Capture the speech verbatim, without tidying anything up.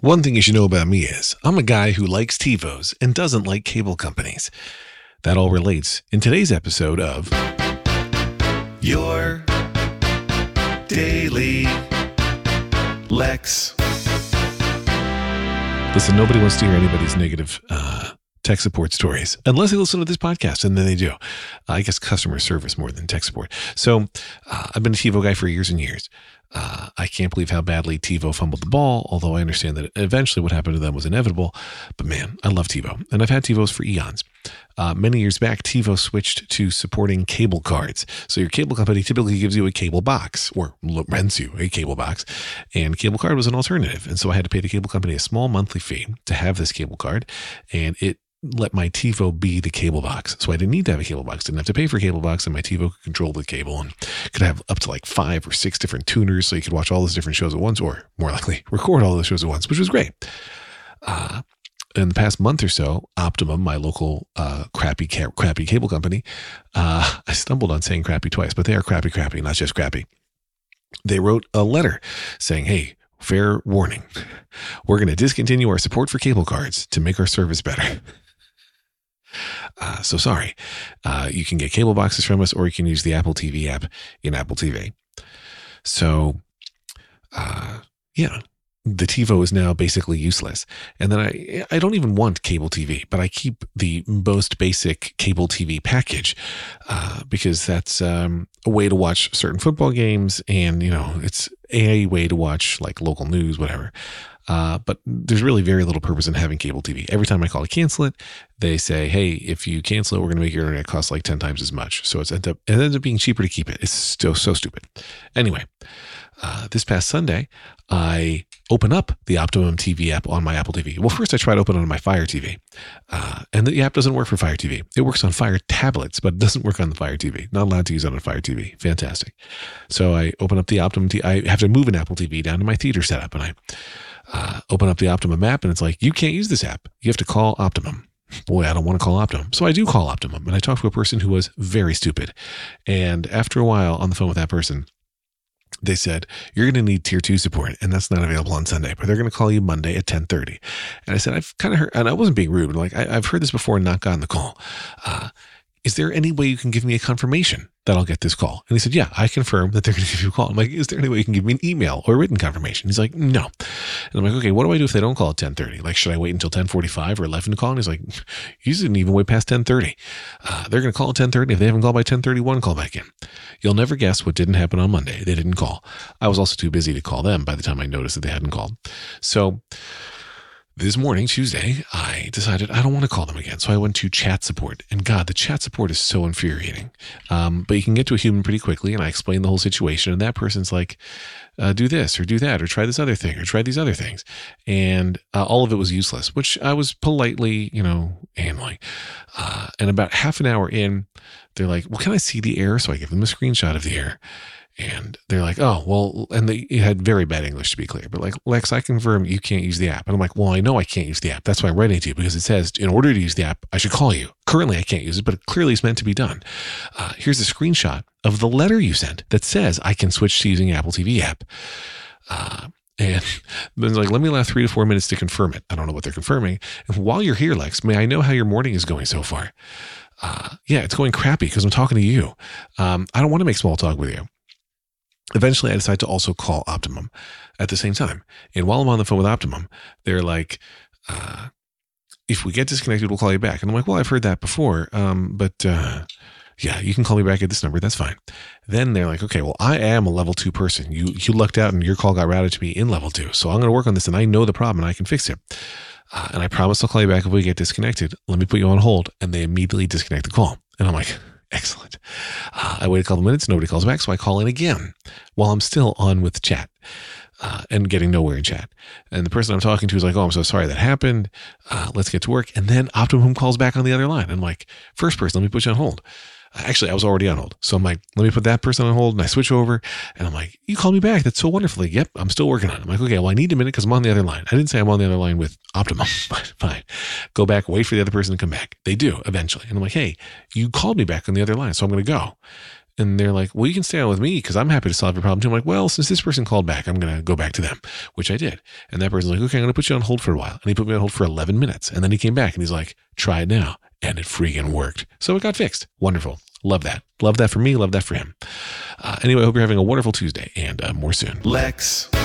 One thing you should know about me is I'm a guy who likes TiVos and doesn't like cable companies. That all relates in today's episode of Your Daily Lex. Listen, nobody wants to hear anybody's negative uh, tech support stories unless they listen to this podcast, and then they do. Uh, I guess customer service more than tech support. So uh, I've been a TiVo guy for years and years. Uh, I can't believe how badly TiVo fumbled the ball, although I understand that eventually what happened to them was inevitable. But man, I love TiVo, and I've had TiVos for eons. Uh, many years back, TiVo switched to supporting cable cards. So your cable company typically gives you a cable box or rents you a cable box, and cable card was an alternative. And so I had to pay the cable company a small monthly fee to have this cable card, and it let my TiVo be the cable box. So I didn't need to have a cable box. Didn't have to pay for a cable box, and my TiVo could control the cable and could have up to like five or six different tuners, so you could watch all those different shows at once, or more likely record all those shows at once, which was great. Uh, in the past month or so, Optimum, my local uh, crappy ca- crappy cable company, uh, I stumbled on saying crappy twice, but they are crappy crappy, not just crappy. They wrote a letter saying, hey, fair warning, we're going to discontinue our support for cable cards to make our service better. Uh, so sorry, uh, you can get cable boxes from us, or you can use the Apple T V app in Apple T V. So, uh, yeah, the TiVo is now basically useless. And then I, I don't even want cable T V, but I keep the most basic cable T V package, uh, because that's, um, a way to watch certain football games. And, you know, it's a way to watch like local news, whatever. Uh, but there's really very little purpose in having cable T V. Every time I call to cancel it, they say, hey, if you cancel it, we're going to make your internet cost like ten times as much. So it's end up, it ends up being cheaper to keep it. It's still so stupid. Anyway, uh, this past Sunday, I open up the Optimum T V app on my Apple T V. Well, first I tried to open it on my Fire T V. Uh, and the app doesn't work for Fire T V. It works on Fire tablets, but it doesn't work on the Fire T V. Not allowed to use it on Fire T V. Fantastic. So I open up the Optimum T V. I have to move an Apple T V down to my theater setup, and I Uh, open up the Optimum app, and it's like, you can't use this app. You have to call Optimum. Boy, I don't want to call Optimum. So I do call Optimum, and I talked to a person who was very stupid. And after a while on the phone with that person, they said, you're going to need tier two support, and that's not available on Sunday, but they're going to call you Monday at ten thirty. And I said, I've kind of heard, and I wasn't being rude, but like, I, I've heard this before and not gotten the call. Uh, is there any way you can give me a confirmation that I'll get this call? And he said, yeah, I confirm that they're going to give you a call. I'm like, is there any way you can give me an email or a written confirmation? He's like, no. And I'm like, okay, what do I do if they don't call at ten thirty? Like, should I wait until ten forty-five or eleven to call? And he's like, you didn't even wait past ten thirty. Uh, they're going to call at ten thirty. If they haven't called by ten thirty-one, call back in. You'll never guess what didn't happen on Monday. They didn't call. I was also too busy to call them by the time I noticed that they hadn't called. So this morning, Tuesday, I decided I don't want to call them again. So I went to chat support. And God, the chat support is so infuriating. Um, but you can get to a human pretty quickly. And I explained the whole situation. And that person's like, uh, do this or do that or try this other thing or try these other things. And uh, all of it was useless, which I was politely, you know, handling. Uh, and about half an hour in, they're like, well, can I see the error? So I give them a screenshot of the error. And they're like, oh, well, and they had very bad English, to be clear, but like, Lex, I confirm you can't use the app. And I'm like, well, I know I can't use the app. That's why I'm writing to you, because it says in order to use the app, I should call you. Currently, I can't use it, but it clearly is meant to be done. Uh, here's a screenshot of the letter you sent that says I can switch to using Apple T V app. Uh, and then like, let me allow three to four minutes to confirm it. I don't know what they're confirming. And while you're here, Lex, may I know how your morning is going so far? Uh, yeah, it's going crappy because I'm talking to you. Um, I don't want to make small talk with you. Eventually, I decided to also call Optimum at the same time. And while I'm on the phone with Optimum, they're like, uh, if we get disconnected, we'll call you back. And I'm like, well, I've heard that before. Um, but uh, yeah, you can call me back at this number. That's fine. Then they're like, okay, well, I am a level two person. You you lucked out and your call got routed to me in level two. So I'm going to work on this, and I know the problem and I can fix it. Uh, and I promise I'll call you back if we get disconnected. Let me put you on hold. And they immediately disconnect the call. And I'm like, excellent. Uh, I wait a couple minutes. Nobody calls back. So I call in again while I'm still on with chat uh, and getting nowhere in chat. And the person I'm talking to is like, oh, I'm so sorry that happened. Uh, let's get to work. And then Optimum calls back on the other line. I'm like, first person, let me put you on hold. Actually, I was already on hold. So I'm like, let me put that person on hold. And I switch over and I'm like, you call me back. That's so wonderful. Like, yep, I'm still working on it. I'm like, okay, well, I need a minute because I'm on the other line. I didn't say I'm on the other line with Optimum. Fine. Go back, wait for the other person to come back. They do eventually. And I'm like, hey, you called me back on the other line. So I'm going to go. And they're like, well, you can stay on with me because I'm happy to solve your problem too. I'm like, well, since this person called back, I'm going to go back to them, which I did. And that person's like, okay, I'm going to put you on hold for a while. And he put me on hold for eleven minutes. And then he came back and he's like, try it now. And it freaking worked. So it got fixed. Wonderful. Love that. Love that for me. Love that for him. Uh, anyway, I hope you're having a wonderful Tuesday and uh, more soon. Lex